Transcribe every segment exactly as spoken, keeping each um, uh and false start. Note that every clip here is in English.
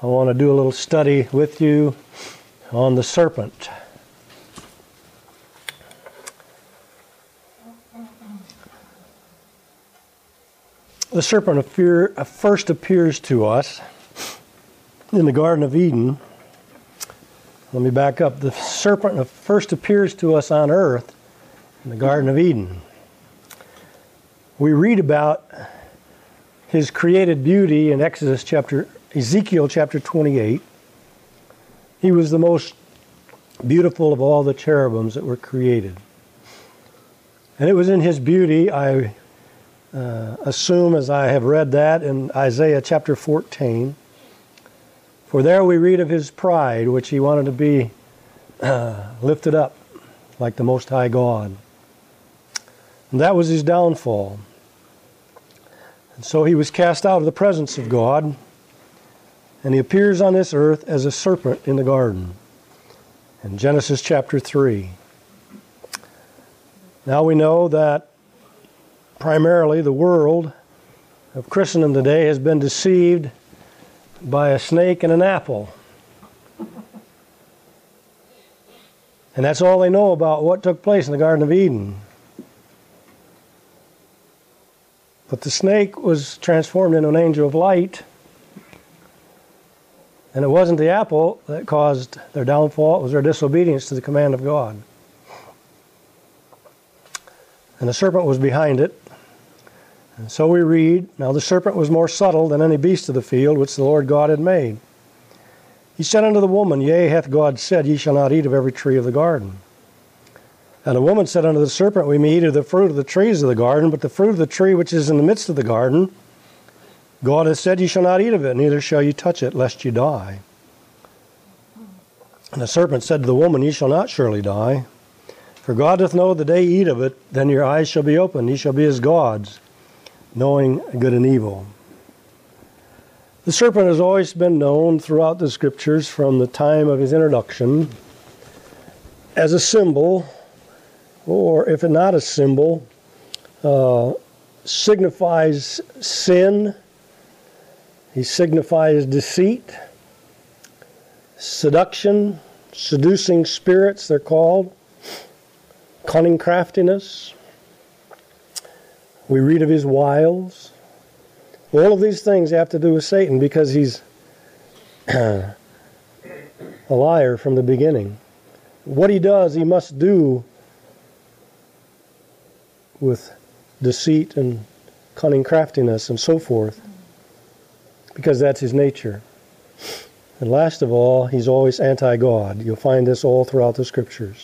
I want to do a little study with you on the serpent. The serpent appear, first appears to us in the Garden of Eden. Let me back up. The serpent first appears to us on earth in the Garden of Eden. We read about his created beauty in Exodus chapter, Ezekiel chapter twenty-eight. He was the most beautiful of all the cherubims that were created. And it was in his beauty, I uh, assume as I have read that in Isaiah chapter fourteen. For there we read of his pride, which he wanted to be uh, lifted up like the Most High God. And that was his downfall. And so he was cast out of the presence of God, and he appears on this earth as a serpent in the garden in Genesis chapter three. Now we know that primarily the world of Christendom today has been deceived by a snake and an apple. And that's all they know about what took place in the Garden of Eden. But the snake was transformed into an angel of light. And it wasn't the apple that caused their downfall, it was their disobedience to the command of God. And the serpent was behind it. And so we read, now the serpent was more subtle than any beast of the field which the Lord God had made. He said unto the woman, Yea, hath God said, Ye shall not eat of every tree of the garden. And the woman said unto the serpent, We may eat of the fruit of the trees of the garden, but the fruit of the tree which is in the midst of the garden, God hath said, Ye shall not eat of it, neither shall ye touch it, lest ye die. And the serpent said to the woman, Ye shall not surely die. For God doth know the day ye eat of it, then your eyes shall be opened, ye shall be as gods, knowing good and evil. The serpent has always been known throughout the Scriptures from the time of his introduction as a symbol, or if not a symbol, uh, signifies sin. He signifies deceit, seduction, seducing spirits they're called, cunning craftiness. We read of his wiles. All of these things have to do with Satan because he's a liar from the beginning. What he does, he must do with deceit and cunning craftiness and so forth, because that's his nature. And last of all, he's always anti-God. You'll find this all throughout the Scriptures.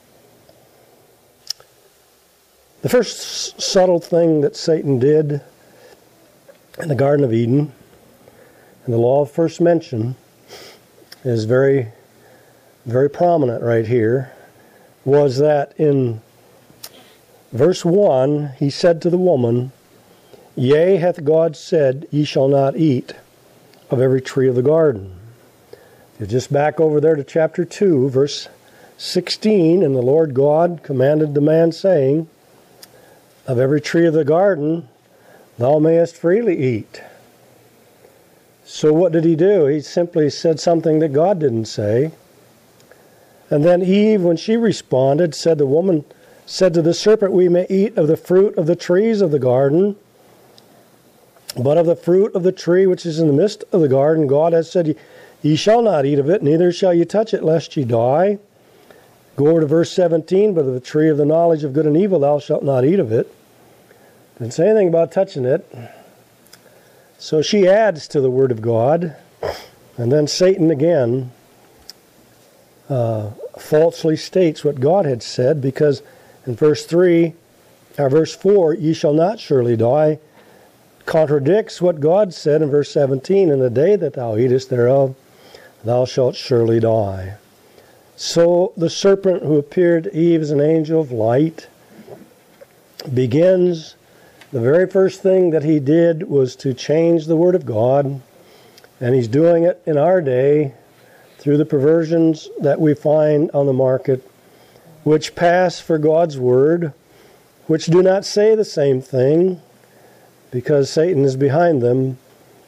The first subtle thing that Satan did in the Garden of Eden, and the law of first mention is very, very prominent right here, was that in verse one, he said to the woman, Yea, hath God said, Ye shall not eat of every tree of the garden. If you just back over there to chapter two, verse sixteen, and the Lord God commanded the man, saying, Of every tree of the garden thou mayest freely eat. So what did he do? He simply said something that God didn't say. And then Eve, when she responded, said, The woman said to the serpent, We may eat of the fruit of the trees of the garden, but of the fruit of the tree which is in the midst of the garden, God has said, Ye shall not eat of it, neither shall ye touch it, lest ye die. Go over to verse seventeen, But of the tree of the knowledge of good and evil thou shalt not eat of it. Didn't say anything about touching it. So she adds to the Word of God, and then Satan again uh, falsely states what God had said, because in verse three, or verse four, Ye shall not surely die, contradicts what God said in verse seventeen, In the day that thou eatest thereof, thou shalt surely die. So the serpent who appeared to Eve as an angel of light begins, the very first thing that he did was to change the Word of God, and he's doing it in our day through the perversions that we find on the market, which pass for God's Word, which do not say the same thing, because Satan is behind them,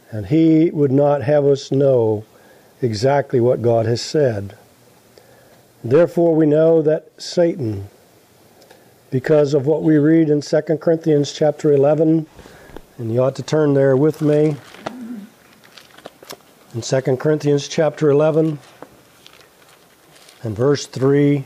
And he would not have us know exactly what God has said. Therefore we know that Satan, because of what we read in Second Corinthians chapter eleven, and you ought to turn there with me, in Second Corinthians chapter eleven and verse three,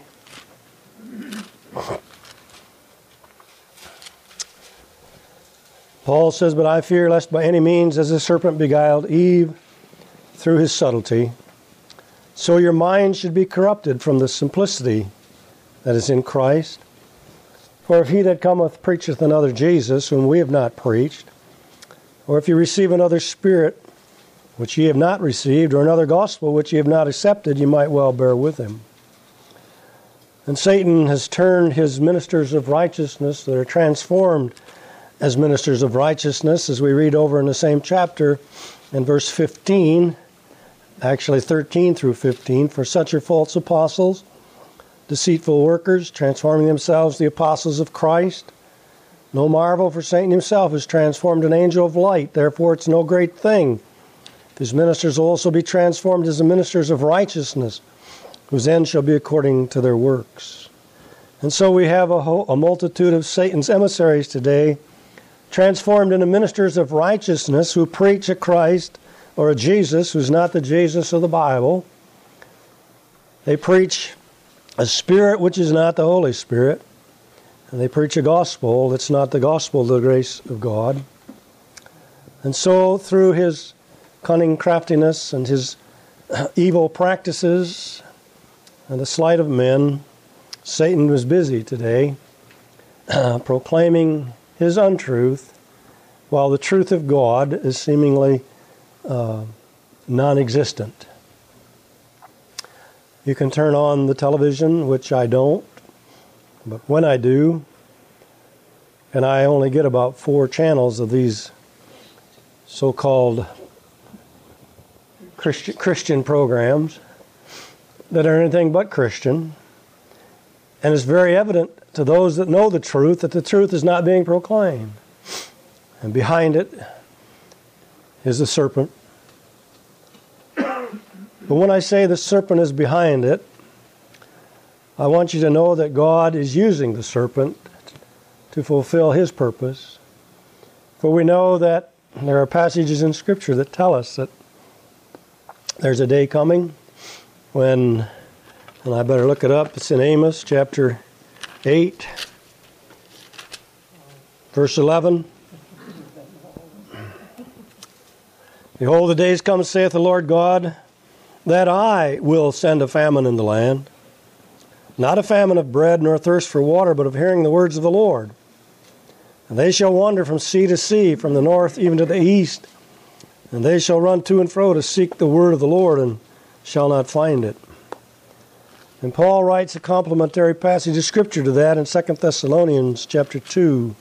Paul says, "But I fear lest by any means, as the serpent beguiled Eve through his subtlety, so your mind should be corrupted from the simplicity that is in Christ. For if he that cometh preacheth another Jesus, whom we have not preached, or if you receive another spirit, which ye have not received, or another gospel which ye have not accepted, you might well bear with him." And Satan has turned his ministers of righteousness that are transformed as ministers of righteousness, as we read over in the same chapter in verse fifteen, actually thirteen through fifteen, "For such are false apostles, deceitful workers, transforming themselves the apostles of Christ. No marvel, for Satan himself is transformed an angel of light. Therefore it's no great thing if his ministers will also be transformed as the ministers of righteousness, whose end shall be according to their works." And so we have a, whole, a multitude of Satan's emissaries today, transformed into ministers of righteousness, who preach a Christ or a Jesus who's not the Jesus of the Bible. They preach a spirit which is not the Holy Spirit, and they preach a gospel that's not the gospel of the grace of God. And so through his cunning craftiness and his evil practices and the sleight of men, Satan was busy today uh, proclaiming his untruth, while the truth of God is seemingly uh, non-existent. You can turn on the television, which I don't, but when I do, and I only get about four channels of these so-called Christian, Christian programs that are anything but Christian, and it's very evident to those that know the truth that the truth is not being proclaimed. And behind it is the serpent. But when I say the serpent is behind it, I want you to know that God is using the serpent to fulfill his purpose. For we know that there are passages in Scripture that tell us that there's a day coming when, and I better look it up, it's in Amos chapter eight, verse eleven. "Behold, the days come, saith the Lord God, that I will send a famine in the land, not a famine of bread nor thirst for water, but of hearing the words of the Lord. And they shall wander from sea to sea, from the north even to the east, and they shall run to and fro to seek the word of the Lord, and shall not find it." And Paul writes a complementary passage of Scripture to that in Second Thessalonians chapter two.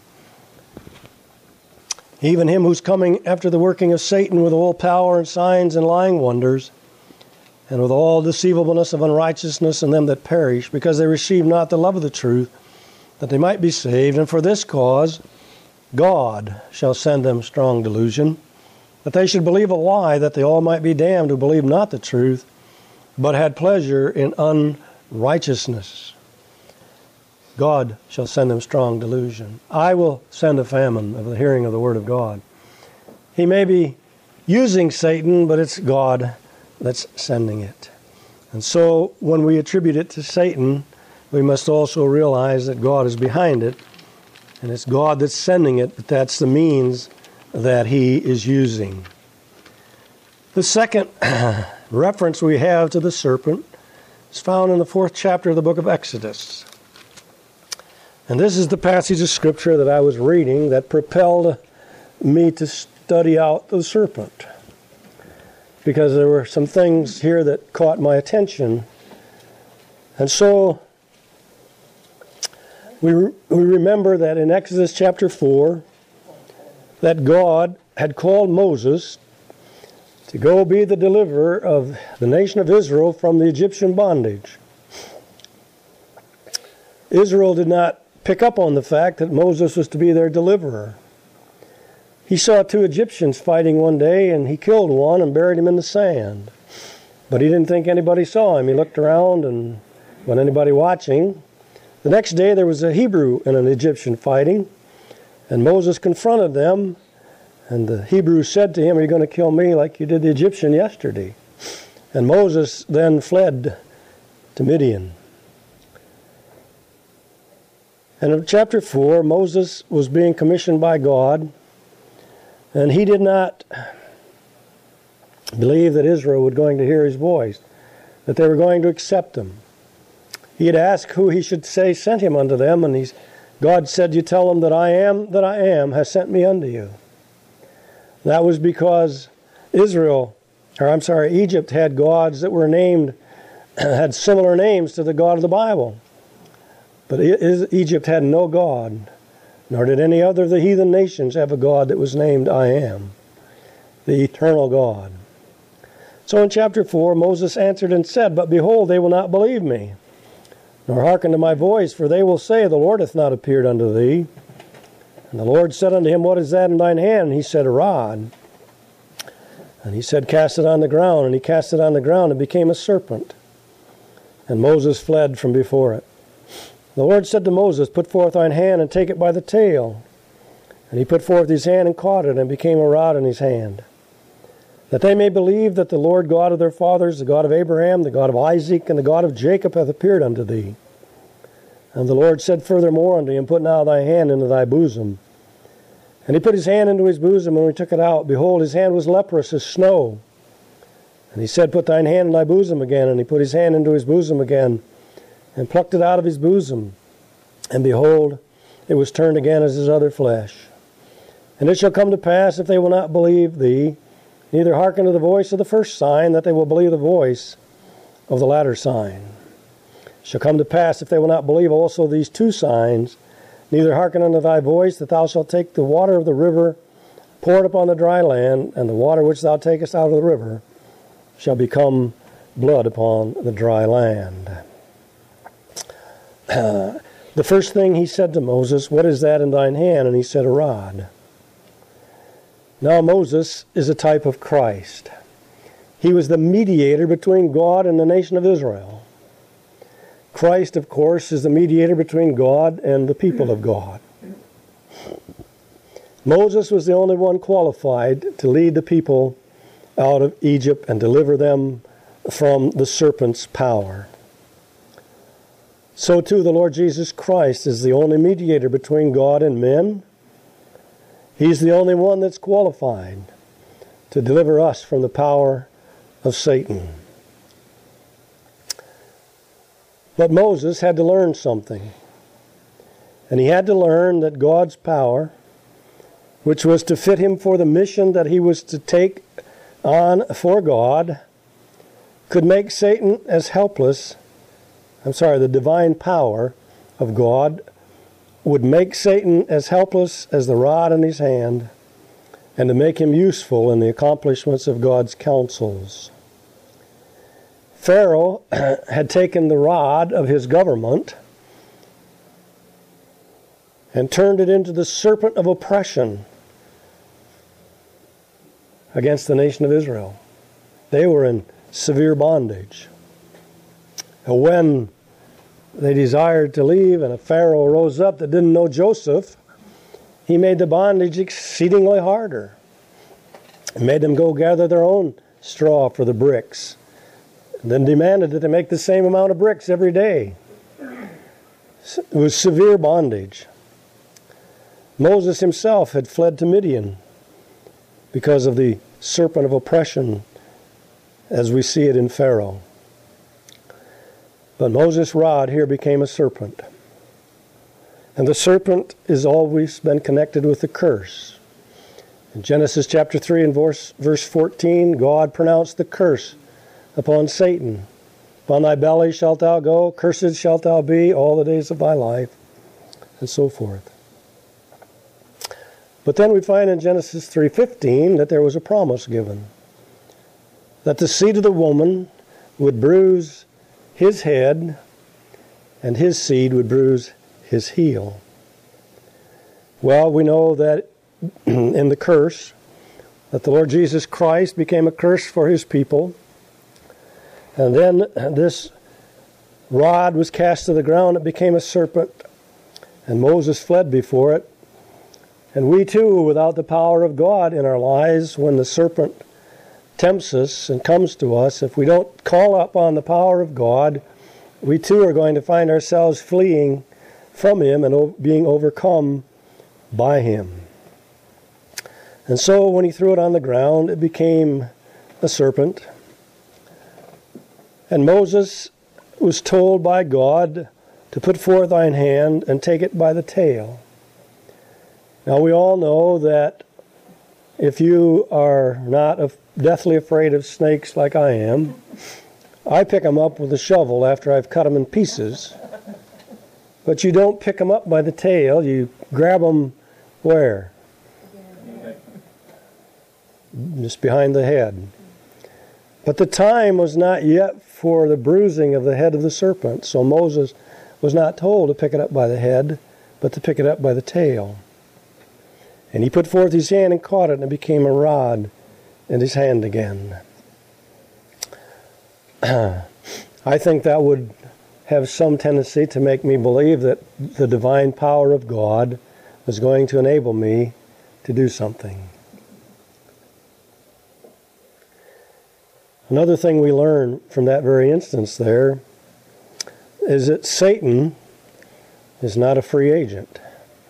"Even him who's coming after the working of Satan with all power and signs and lying wonders, and with all deceivableness of unrighteousness in them that perish, because they receive not the love of the truth, that they might be saved. And for this cause God shall send them strong delusion, that they should believe a lie, that they all might be damned who believe not the truth, but had pleasure in unrighteousness. God shall send them strong delusion. I will send a famine of the hearing of the word of God." He may be using Satan, but it's God that's sending it. And so when we attribute it to Satan, we must also realize that God is behind it, and it's God that's sending it, but that's the means that he is using. The second reference we have to the serpent is found in the fourth chapter of the book of Exodus. And this is the passage of Scripture that I was reading that propelled me to study out the serpent, because there were some things here that caught my attention. And so we, re- we remember that in Exodus chapter four, that God had called Moses to go be the deliverer of the nation of Israel from the Egyptian bondage. Israel did not pick up on the fact that Moses was to be their deliverer. He saw two Egyptians fighting one day, and he killed one and buried him in the sand. But he didn't think anybody saw him. He looked around and wasn't anybody watching. The next day there was a Hebrew and an Egyptian fighting, and Moses confronted them, and the Hebrew said to him, "Are you going to kill me like you did the Egyptian yesterday?" And Moses then fled to Midian. And in chapter four, Moses was being commissioned by God, and he did not believe that Israel was going to hear his voice, that they were going to accept him. He had asked who he should say sent him unto them, and he's, God said, "You tell them that I am that I am has sent me unto you." That was because Israel, or I'm sorry, Egypt had gods that were named, had similar names to the God of the Bible. But Egypt had no God, nor did any other of the heathen nations have a God that was named I Am, the eternal God. So in chapter four, Moses answered and said, "But behold, they will not believe me, nor hearken to my voice, for they will say, The Lord hath not appeared unto thee." And the Lord said unto him, "What is that in thine hand?" And he said, "A rod." And he said, "Cast it on the ground." And he cast it on the ground and became a serpent. And Moses fled from before it. The Lord said to Moses, "Put forth thine hand and take it by the tail." And he put forth his hand and caught it, and became a rod in his hand. That they may believe that the Lord God of their fathers, the God of Abraham, the God of Isaac, and the God of Jacob hath appeared unto thee. And the Lord said furthermore unto him, "Put now thy hand into thy bosom." And he put his hand into his bosom, and when he took it out, behold, his hand was leprous as snow. And he said, "Put thine hand in thy bosom again." And he put his hand into his bosom again, and plucked it out of his bosom. And behold, it was turned again as his other flesh. And it shall come to pass, if they will not believe thee, neither hearken to the voice of the first sign, that they will believe the voice of the latter sign. It shall come to pass, if they will not believe also these two signs, neither hearken unto thy voice, that thou shalt take the water of the river, pour it upon the dry land, and the water which thou takest out of the river shall become blood upon the dry land. Uh, the first thing he said to Moses, "What is that in thine hand?" And he said, "A rod." Now Moses is a type of Christ. He was the mediator between God and the nation of Israel. Christ, of course, is the mediator between God and the people of God. Moses was the only one qualified to lead the people out of Egypt and deliver them from the serpent's power. So too the Lord Jesus Christ is the only mediator between God and men. He's the only one that's qualified to deliver us from the power of Satan. But Moses had to learn something. And he had to learn that God's power, which was to fit him for the mission that he was to take on for God, could make Satan as helpless. I'm sorry, the divine power of God would make Satan as helpless as the rod in his hand, and to make him useful in the accomplishments of God's counsels. Pharaoh had taken the rod of his government and turned it into the serpent of oppression against the nation of Israel. They were in severe bondage. When they desired to leave and a Pharaoh rose up that didn't know Joseph, he made the bondage exceedingly harder. He made them go gather their own straw for the bricks, and then demanded that they make the same amount of bricks every day. It was severe bondage. Moses himself had fled to Midian because of the serpent of oppression, as we see it in Pharaoh. But Moses' rod here became a serpent. And the serpent has always been connected with the curse. In Genesis chapter three and verse, verse fourteen, God pronounced the curse upon Satan. Upon thy belly shalt thou go, cursed shalt thou be all the days of thy life, and so forth. But then we find in Genesis three fifteen that there was a promise given, that the seed of the woman would bruise his head, and his seed would bruise his heel. Well, we know that in the curse, that the Lord Jesus Christ became a curse for his people. And then this rod was cast to the ground, it became a serpent, and Moses fled before it. And we too, without the power of God in our lives, when the serpent tempts us and comes to us, if we don't call upon the power of God, we too are going to find ourselves fleeing from him and being overcome by him. And so when he threw it on the ground, it became a serpent. And Moses was told by God to put forth thine hand and take it by the tail. Now we all know that if you are not deathly afraid of snakes like I am, I pick them up with a shovel after I've cut them in pieces. But you don't pick them up by the tail, you grab them where? Just behind the head. But the time was not yet for the bruising of the head of the serpent, so Moses was not told to pick it up by the head, but to pick it up by the tail. And he put forth his hand and caught it, and it became a rod in his hand again. I think that would have some tendency to make me believe that the divine power of God was going to enable me to do something. Another thing we learn from that very instance there is that Satan is not a free agent.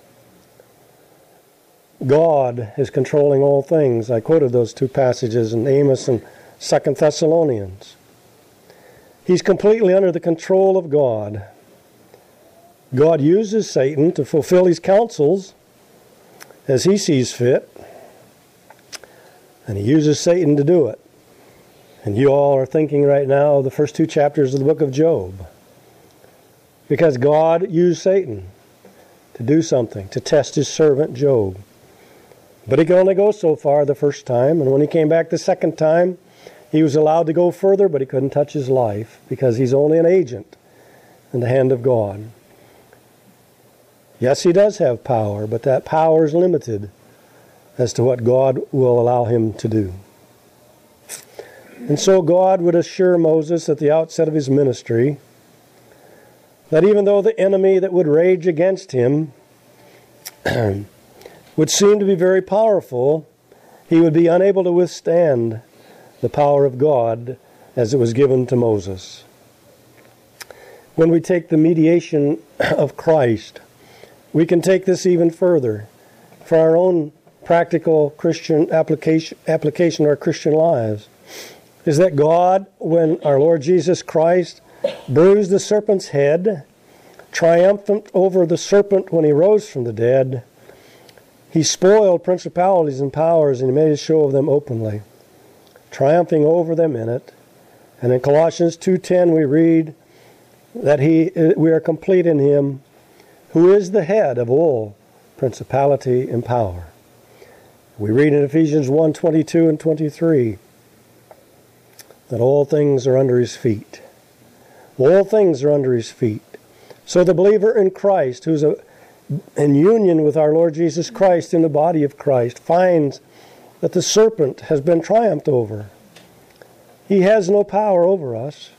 God is controlling all things. I quoted those two passages in Amos and Second Thessalonians. He's completely under the control of God. God uses Satan to fulfill his counsels as he sees fit, and he uses Satan to do it. And you all are thinking right now of the first two chapters of the book of Job, because God used Satan to do something, to test his servant Job. But he could only go so far the first time, and when he came back the second time, he was allowed to go further, but he couldn't touch his life, because he's only an agent in the hand of God. Yes, he does have power, but that power is limited as to what God will allow him to do. And so God would assure Moses at the outset of his ministry that even though the enemy that would rage against him would seem to be very powerful, he would be unable to withstand the power of God as it was given to Moses. When we take the mediation of Christ, we can take this even further for our own practical Christian application, application to our Christian lives. Is that God, when our Lord Jesus Christ bruised the serpent's head, triumphant over the serpent when he rose from the dead, he spoiled principalities and powers, and he made a show of them openly, triumphing over them in it. And in Colossians two ten we read that he, we are complete in him, who is the head of all principality and power. We read in Ephesians one twenty-two and twenty-three that all things are under his feet. All things are under his feet. So the believer in Christ, who's a in union with our Lord Jesus Christ in the body of Christ, finds that the serpent has been triumphed over. He has no power over us.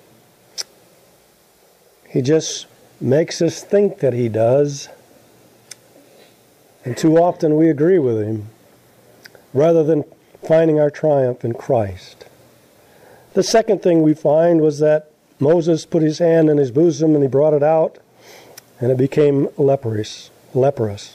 He just makes us think that he does. And too often we agree with him, rather than finding our triumph in Christ. The second thing we find was that Moses put his hand in his bosom and he brought it out, and it became leprous. leprous.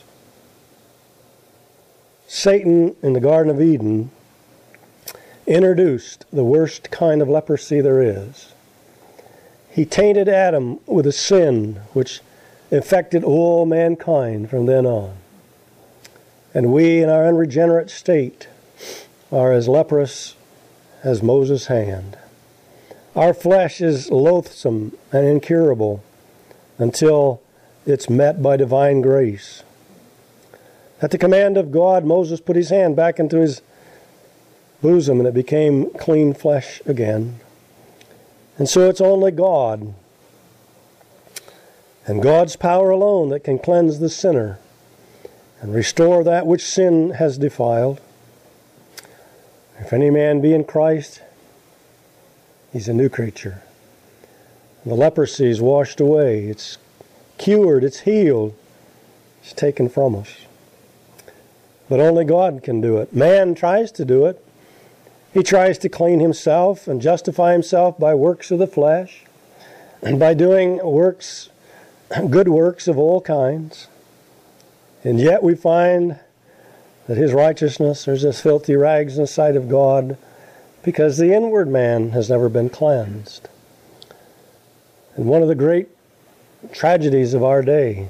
Satan in the Garden of Eden introduced the worst kind of leprosy there is. He tainted Adam with a sin which infected all mankind from then on. And we, in our unregenerate state, are as leprous as Moses' hand. Our flesh is loathsome and incurable until it's met by divine grace. At the command of God, Moses put his hand back into his bosom and it became clean flesh again. And so it's only God and God's power alone that can cleanse the sinner and restore that which sin has defiled. If any man be in Christ, he's a new creature. The leprosy is washed away. It's cured. It's healed. It's taken from us. But only God can do it. Man tries to do it. He tries to clean himself and justify himself by works of the flesh and by doing works, good works of all kinds. And yet we find that his righteousness is as filthy rags in the sight of God because the inward man has never been cleansed. And one of the great tragedies of our day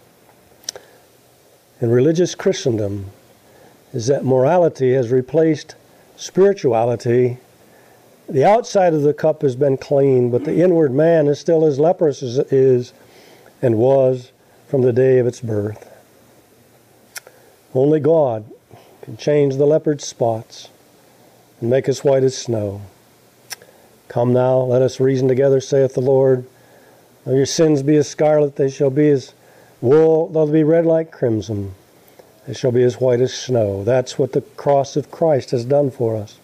in religious Christendom is that morality has replaced spirituality. The outside of the cup has been clean, but the inward man is still as leprous as it is and was from the day of its birth. Only God can change the leopard's spots and make us white as snow. Come now, let us reason together, saith the Lord. Though your sins be as scarlet, they shall be as wool, they'll be red like crimson. They shall be as white as snow. That's what the cross of Christ has done for us.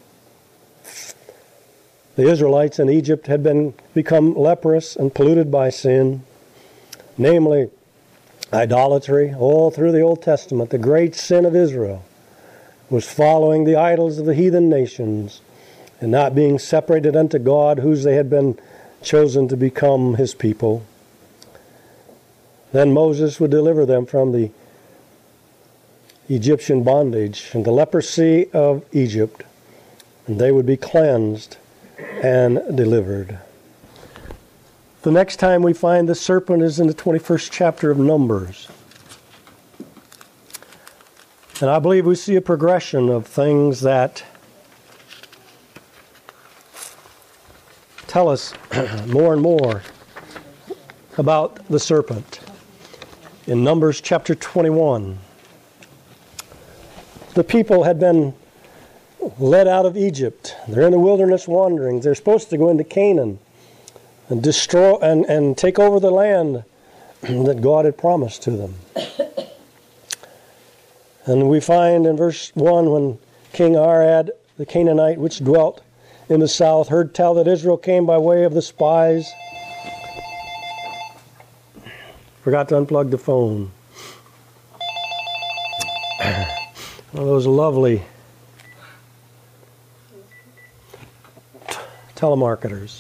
The Israelites in Egypt had been become leprous and polluted by sin, namely idolatry. All through the Old Testament, the great sin of Israel was following the idols of the heathen nations and not being separated unto God, whose they had been chosen to become his people. Then Moses would deliver them from the Egyptian bondage and the leprosy of Egypt, and they would be cleansed and delivered. The next time we find the serpent is in the twenty-first chapter of Numbers. And I believe we see a progression of things that tell us more and more about the serpent. In Numbers chapter twenty-one, the people had been led out of Egypt. They're in the wilderness wanderings. They're supposed to go into Canaan and destroy and, and take over the land that God had promised to them. And we find in verse one, when King Arad, the Canaanite, which dwelt in the south, heard tell that Israel came by way of the spies. Forgot to unplug the phone. One of those lovely t- telemarketers.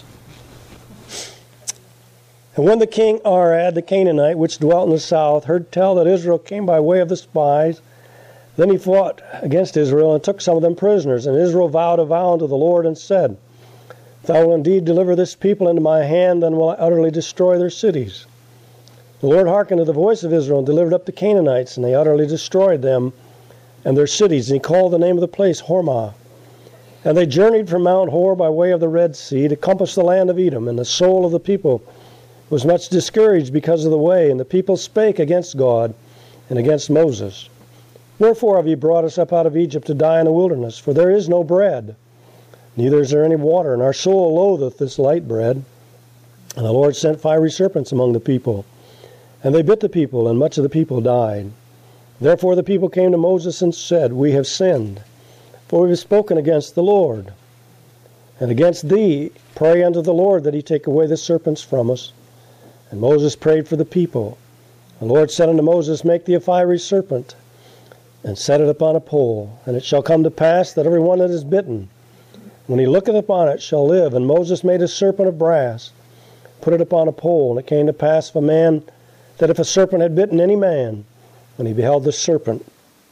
And when the king Arad, the Canaanite, which dwelt in the south, heard tell that Israel came by way of the spies, then he fought against Israel and took some of them prisoners. And Israel vowed a vow unto the Lord and said, If thou wilt indeed deliver this people into my hand, then will I utterly destroy their cities. The Lord hearkened to the voice of Israel and delivered up the Canaanites, and they utterly destroyed them and their cities. And he called the name of the place Hormah. And they journeyed from Mount Hor by way of the Red Sea to compass the land of Edom. And the soul of the people was much discouraged because of the way. And the people spake against God and against Moses. Wherefore have ye brought us up out of Egypt to die in the wilderness? For there is no bread, neither is there any water, and our soul loatheth this light bread. And the Lord sent fiery serpents among the people, and they bit the people, and much of the people died. Therefore the people came to Moses and said, We have sinned, for we have spoken against the Lord. And against thee pray unto the Lord that he take away the serpents from us. And Moses prayed for the people. The Lord said unto Moses, Make thee a fiery serpent, and set it upon a pole. And it shall come to pass that every one that is bitten, when he looketh upon it, shall live. And Moses made a serpent of brass, put it upon a pole. And it came to pass if a man, that if a serpent had bitten any man, when he beheld the serpent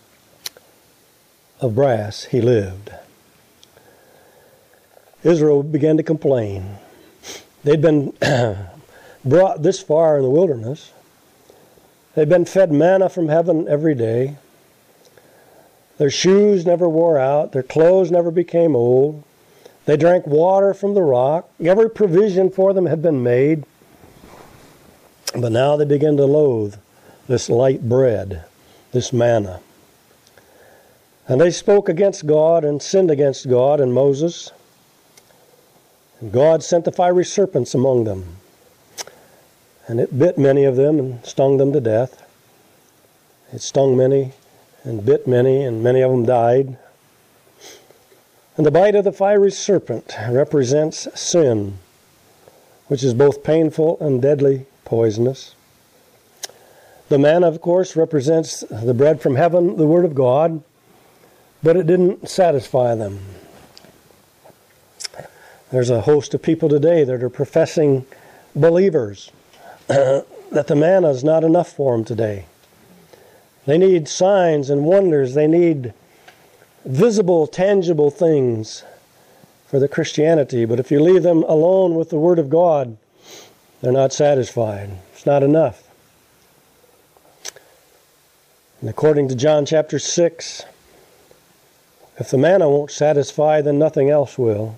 of brass, he lived. Israel began to complain. They'd been brought this far in the wilderness. They'd been fed manna from heaven every day. Their shoes never wore out. Their clothes never became old. They drank water from the rock. Every provision for them had been made. But now they began to loathe this light bread, this manna. And they spoke against God and sinned against God and Moses. And God sent the fiery serpents among them. And it bit many of them and stung them to death. It stung many and bit many, and many of them died. And the bite of the fiery serpent represents sin, which is both painful and deadly poisonous. The manna, of course, represents the bread from heaven, the Word of God, but it didn't satisfy them. There's a host of people today that are professing believers that the manna is not enough for them today. They need signs and wonders. They need visible, tangible things for the Christianity. But if you leave them alone with the Word of God, they're not satisfied. It's not enough. And according to John chapter six, if the manna won't satisfy, then nothing else will.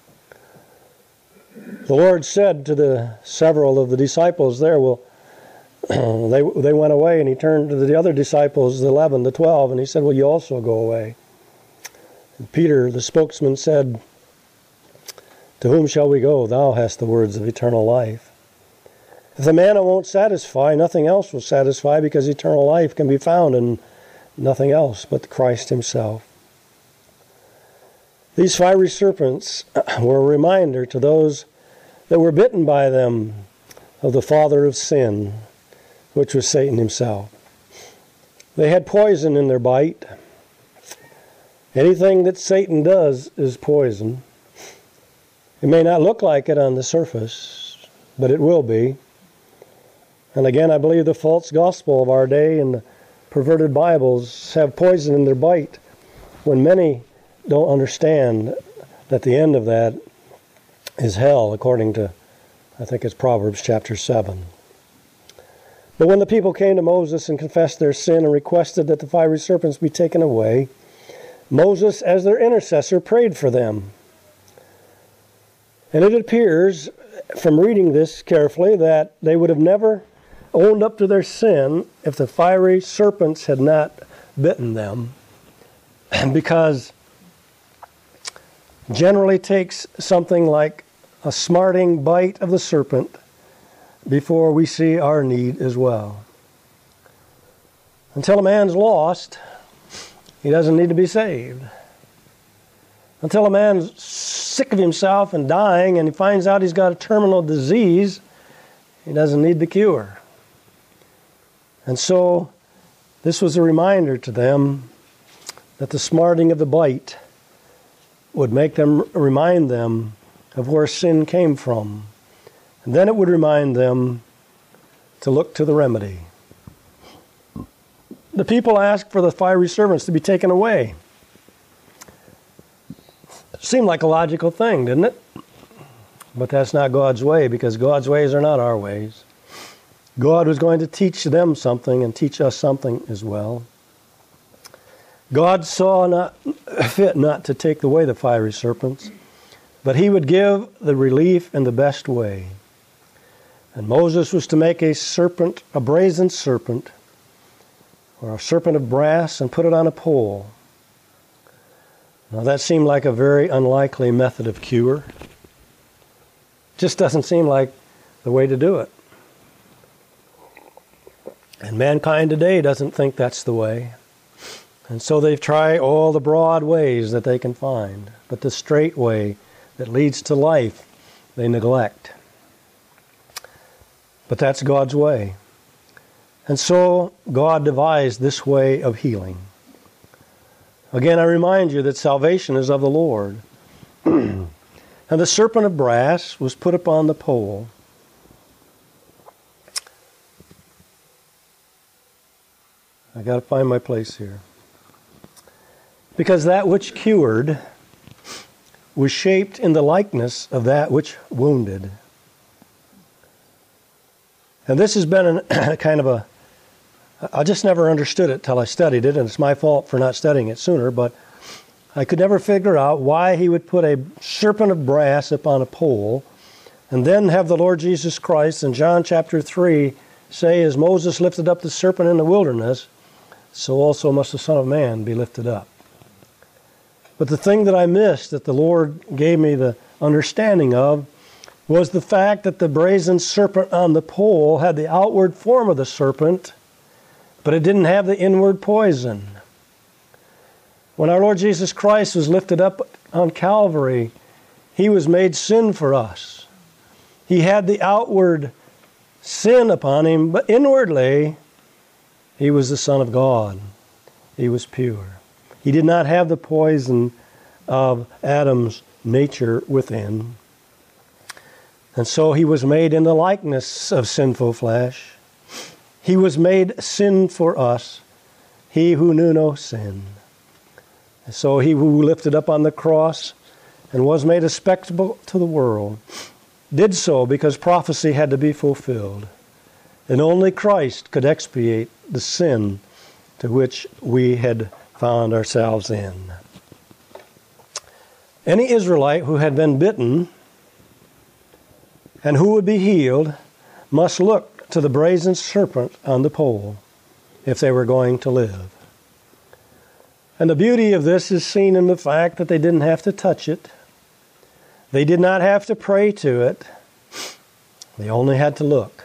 The Lord said to the several of the disciples there, well, they they went away, and he turned to the other disciples, the eleven, the twelve, and he said, well, you also go away. And Peter, the spokesman, said, to whom shall we go? Thou hast the words of eternal life. If the manna won't satisfy, nothing else will satisfy, because eternal life can be found in nothing else but Christ himself. These fiery serpents were a reminder to those that were bitten by them of the father of sin, which was Satan himself. They had poison in their bite. Anything that Satan does is poison. It may not look like it on the surface, but it will be. And again, I believe the false gospel of our day and the perverted Bibles have poison in their bite, when many don't understand that the end of that is hell, according to, I think it's Proverbs chapter seven. But when the people came to Moses and confessed their sin and requested that the fiery serpents be taken away, Moses, as their intercessor, prayed for them. And it appears, from reading this carefully, that they would have never owned up to their sin if the fiery serpents had not bitten them, because generally takes something like a smarting bite of the serpent before we see our need as well. Until a man's lost, he doesn't need to be saved. Until a man's sick of himself and dying and he finds out he's got a terminal disease, he doesn't need the cure. And so this was a reminder to them that the smarting of the bite would make them, remind them of where sin came from. And then it would remind them to look to the remedy. The people asked for the fiery serpents to be taken away. Seemed like a logical thing, didn't it? But that's not God's way, because God's ways are not our ways. God was going to teach them something and teach us something as well. God saw not fit not to take away the fiery serpents, but he would give the relief in the best way. And Moses was to make a serpent, a brazen serpent, or a serpent of brass, and put it on a pole. Now that seemed like a very unlikely method of cure. Just doesn't seem like the way to do it. And mankind today doesn't think that's the way. And so they've tried all the broad ways that they can find. But the straight way that leads to life, they neglect. But that's God's way. And so God devised this way of healing. Again, I remind you that salvation is of the Lord. And the serpent of brass was put upon the pole. I got to find my place here. Because that which cured was shaped in the likeness of that which wounded. And this has been a kind of a, I just never understood it till I studied it, and it's my fault for not studying it sooner, but I could never figure out why he would put a serpent of brass upon a pole and then have the Lord Jesus Christ in John chapter three say, as Moses lifted up the serpent in the wilderness, so also must the Son of Man be lifted up. But the thing that I missed, that the Lord gave me the understanding of, was the fact that the brazen serpent on the pole had the outward form of the serpent, but it didn't have the inward poison. When our Lord Jesus Christ was lifted up on Calvary, he was made sin for us. He had the outward sin upon him, but inwardly, he was the Son of God. He was pure. He did not have the poison of Adam's nature within. And so he was made in the likeness of sinful flesh. He was made sin for us, he who knew no sin. And so he who lifted up on the cross and was made a spectacle to the world did so because prophecy had to be fulfilled. And only Christ could expiate the sin to which we had found ourselves in. Any Israelite who had been bitten and who would be healed must look to the brazen serpent on the pole if they were going to live. And the beauty of this is seen in the fact that they didn't have to touch it. They did not have to pray to it. They only had to look.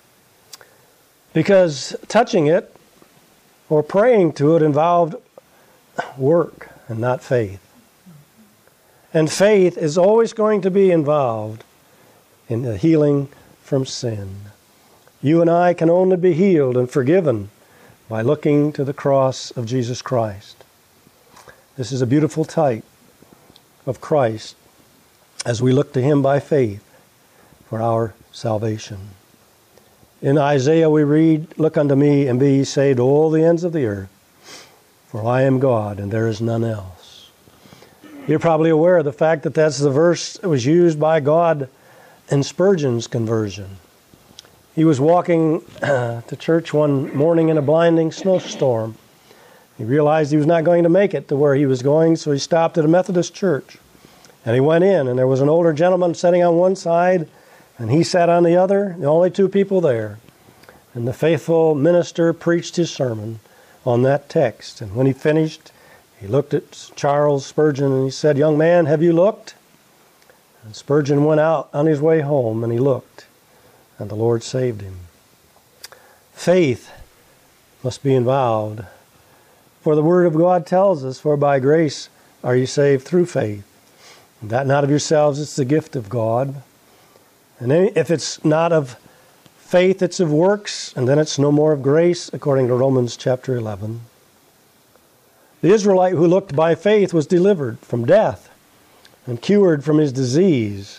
Because touching it or praying to it involved work and not faith. And faith is always going to be involved in the healing from sin. You and I can only be healed and forgiven by looking to the cross of Jesus Christ. This is a beautiful type of Christ as we look to him by faith for our salvation. In Isaiah we read, "Look unto me and be ye saved, all the ends of the earth, for I am God and there is none else." You're probably aware of the fact that that's the verse that was used by God in Spurgeon's conversion. He was walking uh, to church one morning in a blinding snowstorm. He realized he was not going to make it to where he was going, so he stopped at a Methodist church. And he went in, and there was an older gentleman sitting on one side, and he sat on the other, the only two people there. And the faithful minister preached his sermon on that text. And when he finished, he looked at Charles Spurgeon and he said, "Young man, have you looked?" And Spurgeon went out on his way home and he looked, and the Lord saved him. Faith must be involved. For the Word of God tells us, "For by grace are you saved through faith. And that not of yourselves, it's the gift of God." And if it's not of faith, it's of works, and then it's no more of grace, according to Romans chapter eleven. The Israelite who looked by faith was delivered from death and cured from his disease.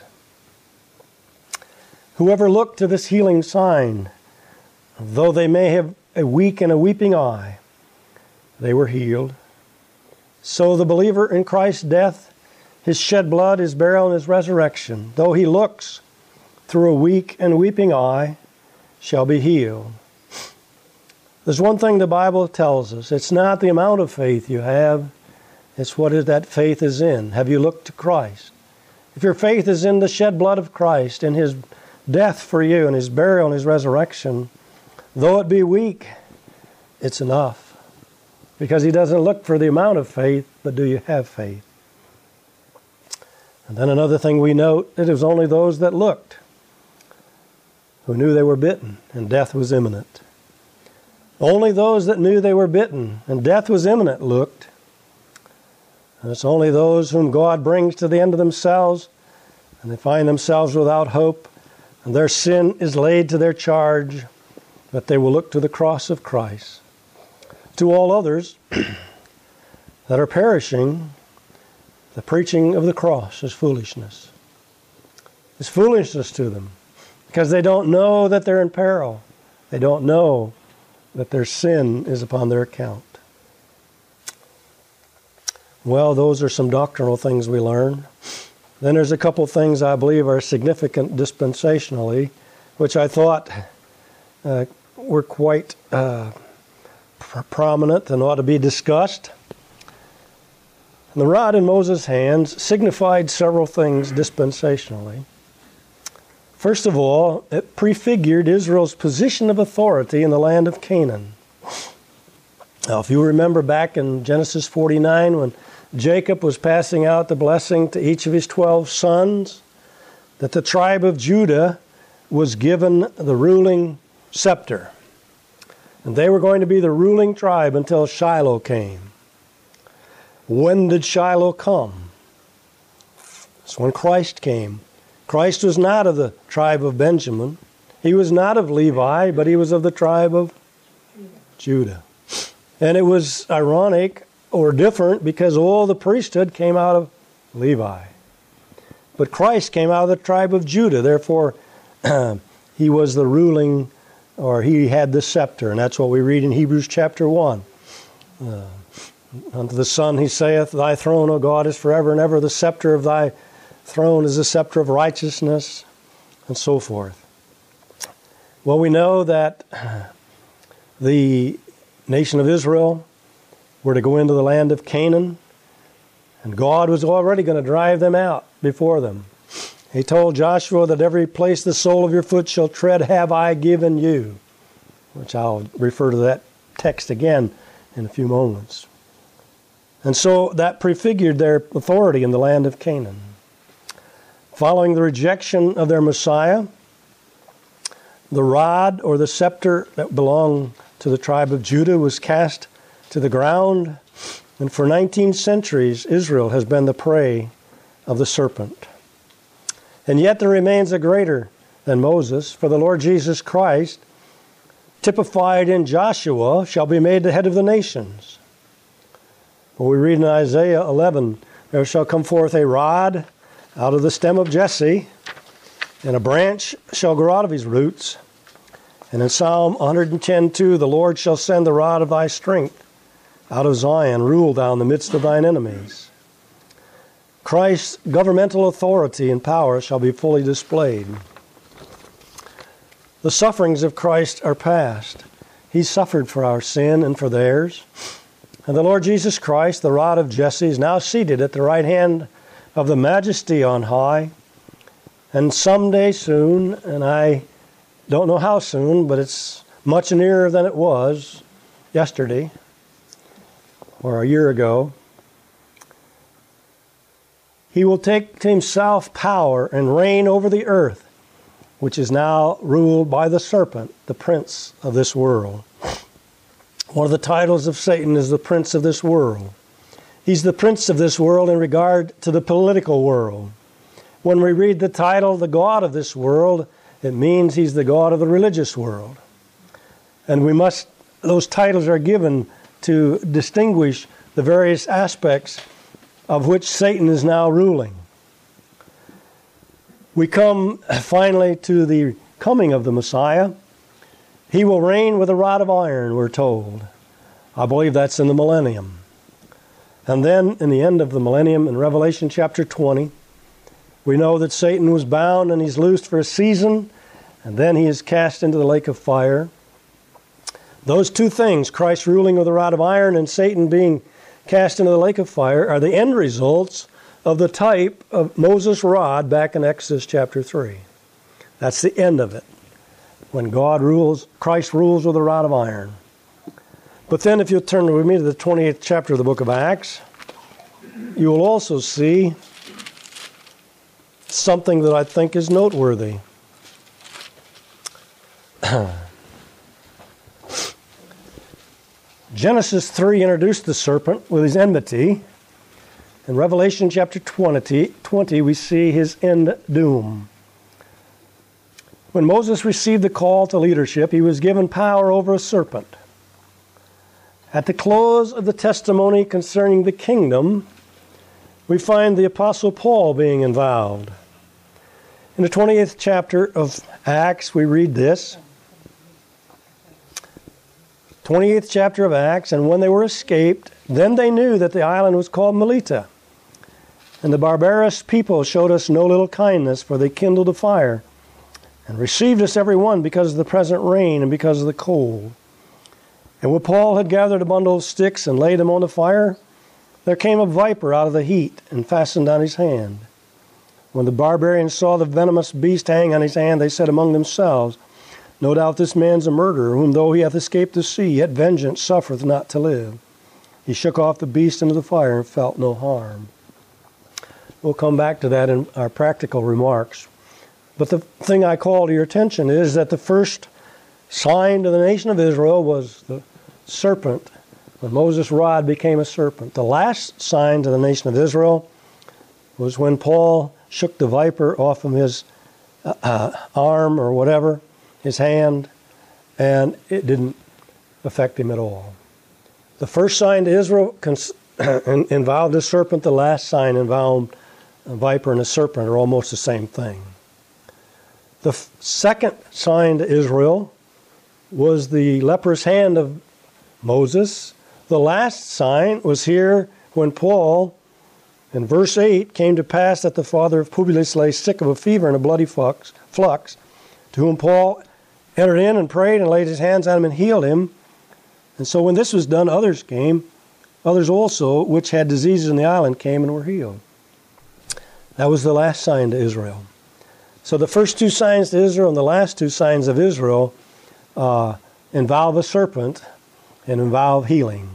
Whoever looked to this healing sign, though they may have a weak and a weeping eye, they were healed. So the believer in Christ's death, his shed blood, his burial, and his resurrection, though he looks through a weak and weeping eye, shall be healed. There's one thing the Bible tells us. It's not the amount of faith you have, it's what that faith is in. Have you looked to Christ? If your faith is in the shed blood of Christ, in his death for you, and his burial and his resurrection, though it be weak, it's enough. Because he doesn't look for the amount of faith, but do you have faith? And then another thing we note, that it was only those that looked who knew they were bitten and death was imminent. Only those that knew they were bitten and death was imminent looked. And it's only those whom God brings to the end of themselves and they find themselves without hope and their sin is laid to their charge, that they will look to the cross of Christ. To all others that are perishing, the preaching of the cross is foolishness. It's foolishness to them because they don't know that they're in peril. They don't know that their sin is upon their account. Well, those are some doctrinal things we learn. Then there's a couple things I believe are significant dispensationally, which I thought uh, were quite uh, pr- prominent and ought to be discussed. And the rod in Moses' hands signified several things dispensationally. First of all, it prefigured Israel's position of authority in the land of Canaan. Now, if you remember back in Genesis forty-nine, when Jacob was passing out the blessing to each of his twelve sons, that the tribe of Judah was given the ruling scepter. And they were going to be the ruling tribe until Shiloh came. When did Shiloh come? It's when Christ came. Christ was not of the tribe of Benjamin. He was not of Levi, but he was of the tribe of Judah. And it was ironic or different because all the priesthood came out of Levi. But Christ came out of the tribe of Judah. Therefore, he was the ruling, or he had the scepter. And that's what we read in Hebrews chapter one. Uh, unto the Son he saith, Thy throne, O God, is forever and ever. The scepter of thy throne is the scepter of righteousness, and so forth. Well, we know that the nation of Israel were to go into the land of Canaan, and God was already going to drive them out before them. He told Joshua that every place the sole of your foot shall tread have I given you, which I'll refer to that text again in a few moments. And so that prefigured their authority in the land of Canaan. Following the rejection of their Messiah, the rod or the scepter that belonged to the tribe of Judah was cast to the ground, and for nineteen centuries Israel has been the prey of the serpent. And yet there remains a greater than Moses, for the Lord Jesus Christ, typified in Joshua, shall be made the head of the nations. Well, we read in Isaiah eleven, there shall come forth a rod out of the stem of Jesse, and a branch shall grow out of his roots. And in Psalm one ten two, the Lord shall send the rod of thy strength out of Zion, rule thou in the midst of thine enemies. Christ's governmental authority and power shall be fully displayed. The sufferings of Christ are past. He suffered for our sin and for theirs. And the Lord Jesus Christ, the rod of Jesse, is now seated at the right hand of the Majesty on high. And someday soon, and I don't know how soon, but it's much nearer than it was yesterday or a year ago, he will take to himself power and reign over the earth, which is now ruled by the serpent, the prince of this world. One of the titles of Satan is the prince of this world. He's the prince of this world in regard to the political world. When we read the title, the God of this world, it means he's the God of the religious world. And we must, those titles are given to distinguish the various aspects of which Satan is now ruling. We come finally to the coming of the Messiah. He will reign with a rod of iron, we're told. I believe that's in the millennium. And then in the end of the millennium, in Revelation chapter twenty, we know that Satan was bound and he's loosed for a season, and then he is cast into the lake of fire. Those two things, Christ ruling with a rod of iron and Satan being cast into the lake of fire, are the end results of the type of Moses' rod back in Exodus chapter three. That's the end of it. When God rules, Christ rules with a rod of iron. But then if you'll turn with me to the twenty-eighth chapter of the book of Acts, you will also see something that I think is noteworthy. Genesis three introduced the serpent with his enmity. In Revelation chapter twenty, twenty, we see his end doom. When Moses received the call to leadership, he was given power over a serpent. At the close of the testimony concerning the kingdom, we find the Apostle Paul being involved. In the twenty-eighth chapter of Acts, we read this. twenty-eighth chapter of Acts, and when they were escaped, then they knew that the island was called Melita. And the barbarous people showed us no little kindness, for they kindled a fire, and received us every one because of the present rain and because of the cold. And when Paul had gathered a bundle of sticks and laid them on the fire, there came a viper out of the heat and fastened on his hand. When the barbarians saw the venomous beast hang on his hand, they said among themselves, No doubt this man's a murderer, whom though he hath escaped the sea, yet vengeance suffereth not to live. He shook off the beast into the fire and felt no harm. We'll come back to that in our practical remarks. But the thing I call to your attention is that the first sign to the nation of Israel was the serpent, when Moses' rod became a serpent. The last sign to the nation of Israel was when Paul shook the viper off of his uh, arm or whatever, his hand, and it didn't affect him at all. The first sign to Israel cons- involved a serpent. The last sign involved a viper and a serpent are almost the same thing. The f- second sign to Israel was the leprous hand of Moses. The last sign was here when Paul, in verse eight, came to pass that the father of Publius lay sick of a fever and a bloody flux, flux, to whom Paul entered in and prayed and laid his hands on him and healed him. And so when this was done, others came, others also, which had diseases in the island, came and were healed. That was the last sign to Israel. So the first two signs to Israel and the last two signs of Israel uh, involve a serpent and involve healing.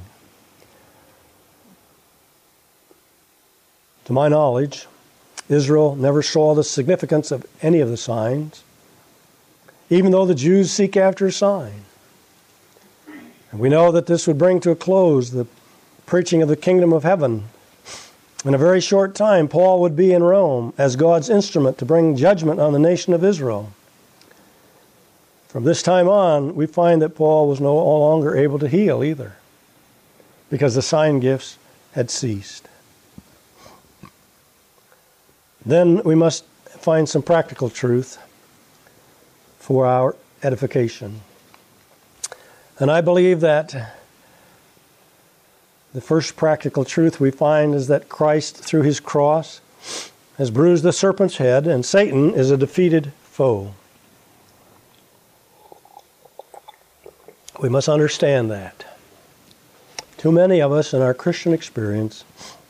To my knowledge, Israel never saw the significance of any of the signs, even though the Jews seek after a sign. And we know that this would bring to a close the preaching of the kingdom of heaven. In a very short time, Paul would be in Rome as God's instrument to bring judgment on the nation of Israel. From this time on, we find that Paul was no longer able to heal either, because the sign gifts had ceased. Then we must find some practical truth for our edification. And I believe that the first practical truth we find is that Christ, through his cross, has bruised the serpent's head, and Satan is a defeated foe. We must understand that. Too many of us in our Christian experience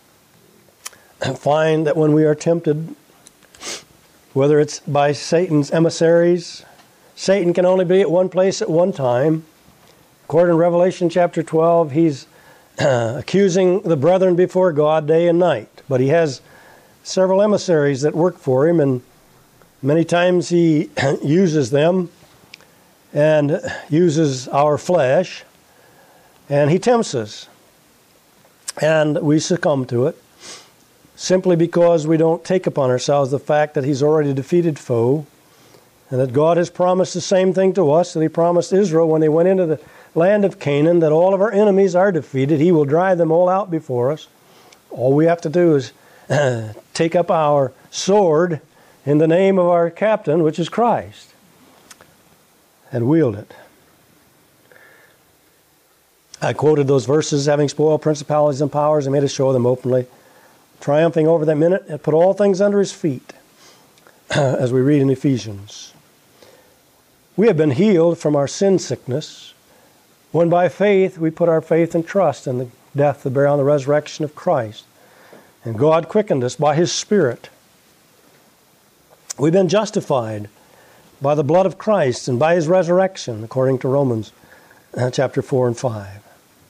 find that when we are tempted, whether it's by Satan's emissaries, Satan can only be at one place at one time. According to Revelation chapter twelve, he's uh, accusing the brethren before God day and night. But he has several emissaries that work for him, and many times he uses them and uses our flesh, and he tempts us. And we succumb to it simply because we don't take upon ourselves the fact that he's already a defeated foe, and that God has promised the same thing to us that he promised Israel when they went into the land of Canaan, that all of our enemies are defeated. He will drive them all out before us. All we have to do is uh, take up our sword in the name of our captain, which is Christ, and wield it. I quoted those verses, having spoiled principalities and powers and made a show of them openly, triumphing over them in it, and put all things under his feet, as we read in Ephesians. We have been healed from our sin sickness when by faith we put our faith and trust in the death, the burial, and the resurrection of Christ. And God quickened us by his Spirit. We've been justified by the blood of Christ and by his resurrection, according to Romans uh, chapter four and five.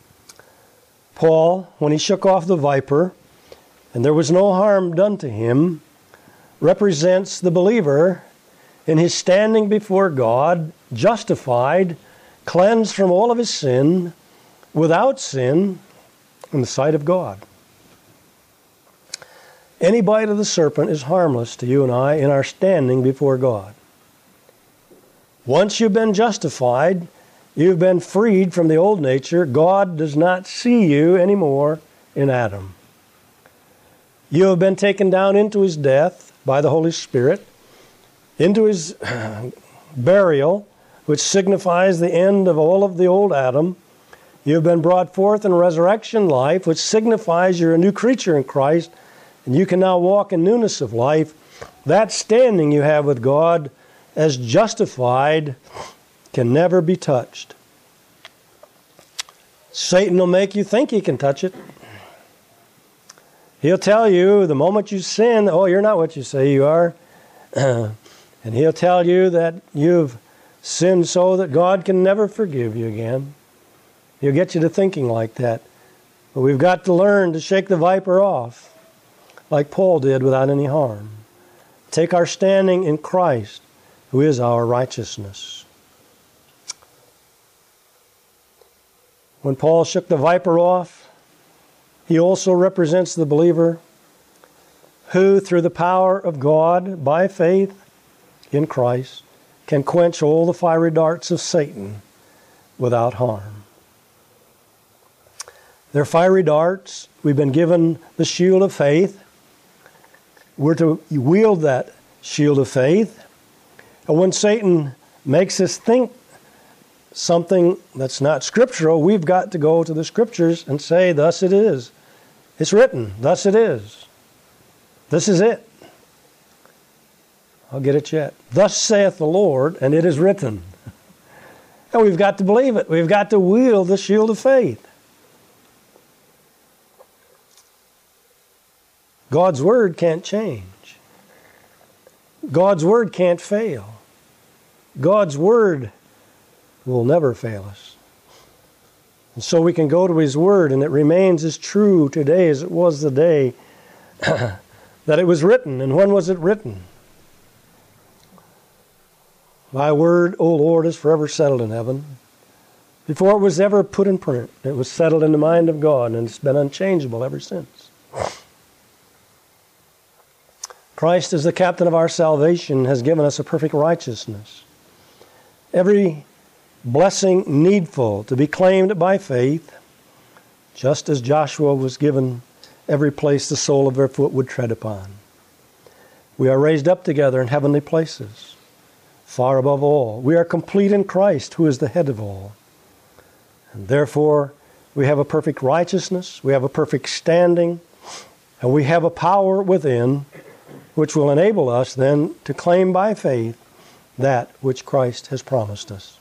Paul, when he shook off the viper, and there was no harm done to him, represents the believer in his standing before God, justified, cleansed from all of his sin, without sin, in the sight of God. Any bite of the serpent is harmless to you and I in our standing before God. Once you've been justified, you've been freed from the old nature. God does not see you anymore in Adam. You have been taken down into his death by the Holy Spirit, into his burial, which signifies the end of all of the old Adam. You have been brought forth in resurrection life, which signifies you're a new creature in Christ, and you can now walk in newness of life. That standing you have with God as justified can never be touched. Satan will make you think he can touch it. He'll tell you the moment you sin, oh, you're not what you say you are. And he'll tell you that you've sinned so that God can never forgive you again. He'll get you to thinking like that. But we've got to learn to shake the viper off, like Paul did, without any harm. Take our standing in Christ, who is our righteousness. When Paul shook the viper off, he also represents the believer who, through the power of God, by faith in Christ, can quench all the fiery darts of Satan without harm. They're fiery darts. We've been given the shield of faith. We're to wield that shield of faith. And when Satan makes us think something that's not scriptural, we've got to go to the scriptures and say, thus it is. It's written, thus it is. This is it. I'll get it yet. Thus saith the Lord, and it is written. And we've got to believe it. We've got to wield the shield of faith. God's word can't change. God's word can't fail. God's word will never fail us. And so we can go to His word, and it remains as true today as it was the day that it was written. And when was it written? Thy word, O Lord, is forever settled in heaven. Before it was ever put in print, it was settled in the mind of God, and it's been unchangeable ever since. Christ, as the captain of our salvation, has given us a perfect righteousness. Every blessing needful to be claimed by faith, just as Joshua was given every place the sole of their foot would tread upon. We are raised up together in heavenly places, far above all. We are complete in Christ, who is the head of all. And therefore, we have a perfect righteousness, we have a perfect standing, and we have a power within which will enable us then to claim by faith that which Christ has promised us.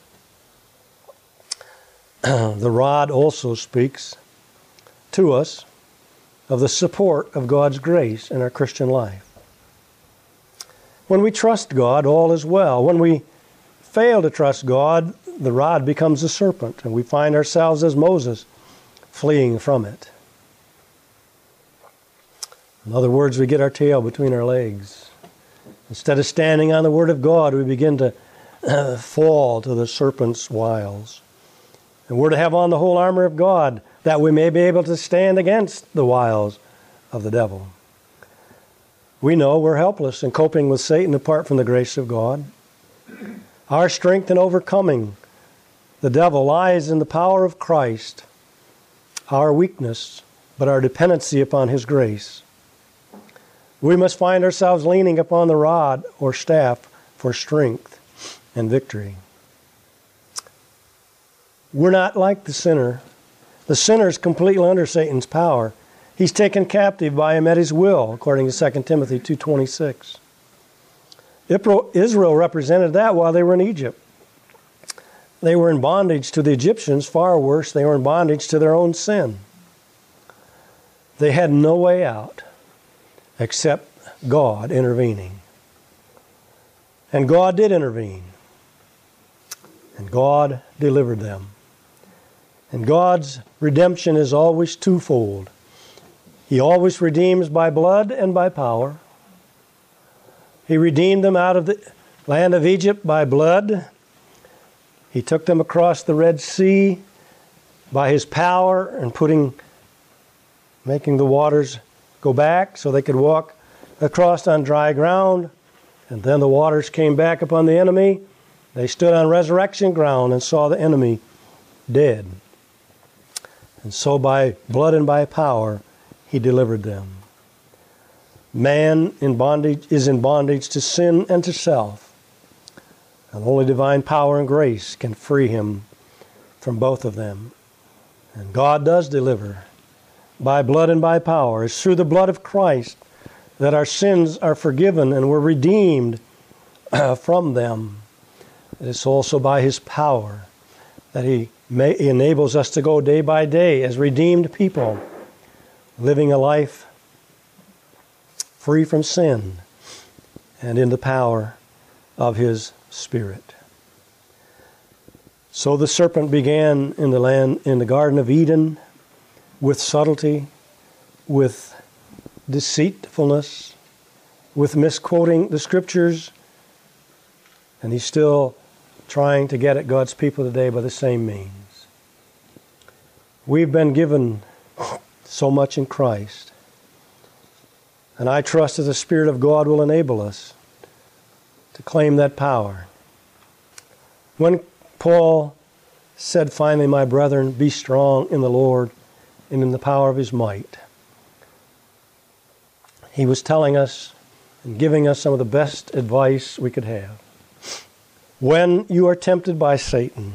The rod also speaks to us of the support of God's grace in our Christian life. When we trust God, all is well. When we fail to trust God, the rod becomes a serpent, and we find ourselves as Moses, fleeing from it. In other words, we get our tail between our legs. Instead of standing on the Word of God, we begin to uh, fall to the serpent's wiles. And we're to have on the whole armor of God, that we may be able to stand against the wiles of the devil. We know we're helpless in coping with Satan apart from the grace of God. Our strength in overcoming the devil lies in the power of Christ, our weakness, but our dependency upon His grace. We must find ourselves leaning upon the rod or staff for strength and victory. We're not like the sinner. The sinner is completely under Satan's power. He's taken captive by him at his will, according to Second Timothy two twenty-six. Israel represented that while they were in Egypt. They were in bondage to the Egyptians. Far worse, they were in bondage to their own sin. They had no way out except God intervening. And God did intervene. And God delivered them. And God's redemption is always twofold. He always redeems by blood and by power. He redeemed them out of the land of Egypt by blood. He took them across the Red Sea by His power and putting, making the waters go back so they could walk across on dry ground. And then the waters came back upon the enemy. They stood on resurrection ground and saw the enemy dead. And so by blood and by power, He delivered them. Man in bondage is in bondage to sin and to self. And only divine power and grace can free him from both of them. And God does deliver by blood and by power. It's through the blood of Christ that our sins are forgiven and we're redeemed from them. It's also by His power that He may, enables us to go day by day as redeemed people, living a life free from sin and in the power of His Spirit. So the serpent began in the land, in the Garden of Eden, with subtlety, with deceitfulness, with misquoting the Scriptures, and he's still trying to get at God's people today by the same means. We've been given so much in Christ. And I trust that the Spirit of God will enable us to claim that power. When Paul said, finally, my brethren, be strong in the Lord and in the power of His might, he was telling us and giving us some of the best advice we could have. When you are tempted by Satan,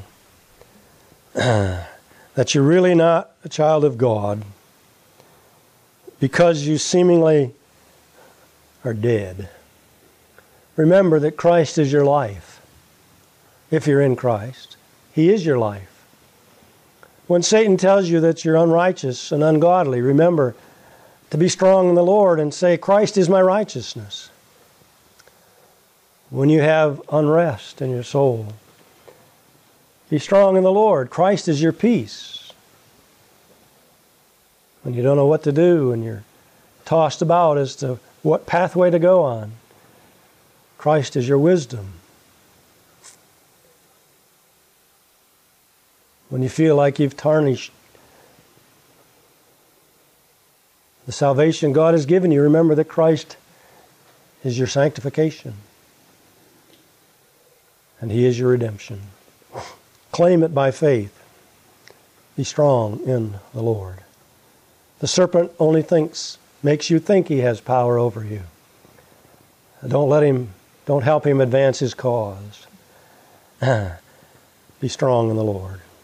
that you're really not a child of God because you seemingly are dead, remember that Christ is your life. If you're in Christ, He is your life. When Satan tells you that you're unrighteous and ungodly, remember to be strong in the Lord and say, Christ is my righteousness. When you have unrest in your soul, be strong in the Lord. Christ is your peace. When you don't know what to do and you're tossed about as to what pathway to go on, Christ is your wisdom. When you feel like you've tarnished the salvation God has given you, remember that Christ is your sanctification. And He is your redemption. Claim it by faith. Be strong in the Lord. The serpent only thinks, makes you think he has power over you. Don't let him, don't help him advance his cause. Be strong in the Lord.